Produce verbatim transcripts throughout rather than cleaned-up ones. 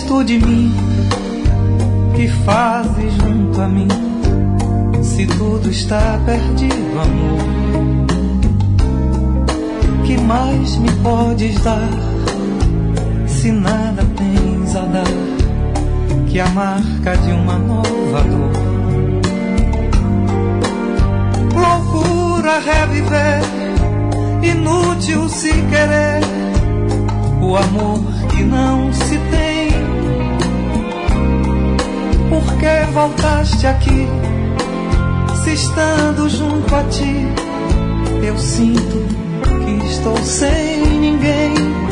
tu de mim? Que fazes junto a mim? Se tudo está perdido, amor, que mais me podes dar? Se nada tens a dar, que a marca de uma nova dor. Loucura reviver, inútil se querer o amor que não se tem. Por que voltaste aqui, se estando junto a ti eu sinto que estou sem ninguém?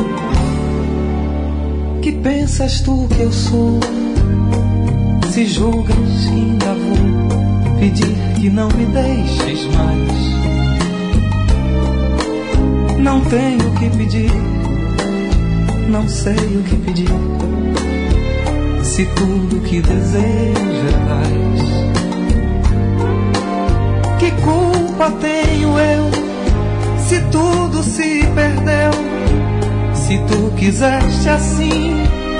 Que pensas tu que eu sou, se julgas que ainda vou pedir que não me deixes mais? Não tenho o que pedir, não sei o que pedir, se tudo que desejo é paz. Que culpa tenho eu, se tudo se perdeu, se tu quiseste assim?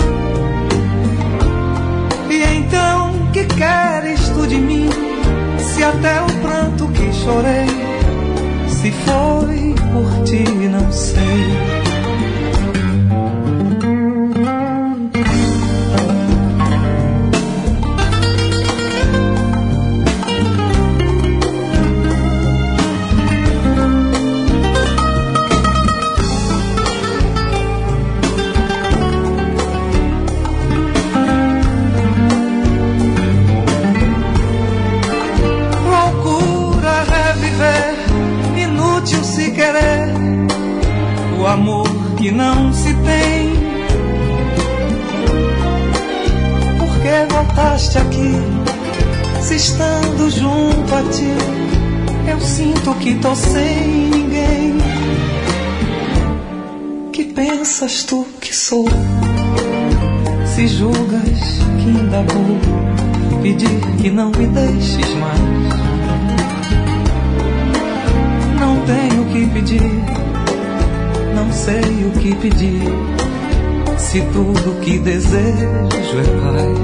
E então que queres tu de mim, se até o pranto que chorei, se foi por ti não sei. O amor que não se tem. Por que voltaste aqui, se estando junto a ti eu sinto que tô sem ninguém? Que pensas tu que sou, se julgas que ainda vou pedir que não me deixes mais? Não tenho o que pedir, não sei o que pedir, se tudo que desejo é paz.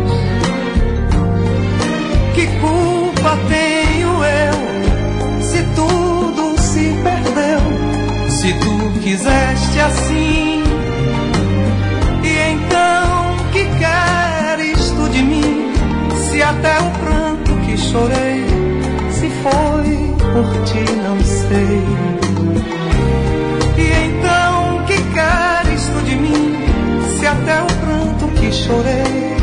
Que culpa tenho eu, se tudo se perdeu, se tu quiseste assim? E então que queres tu de mim, se até o pranto que chorei, se foi por ti não sei. E então que queres tu de mim, se até o pranto que chorei,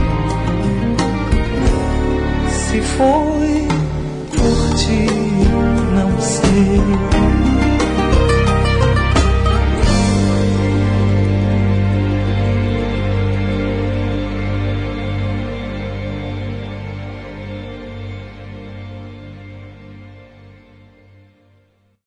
se foi por ti não sei.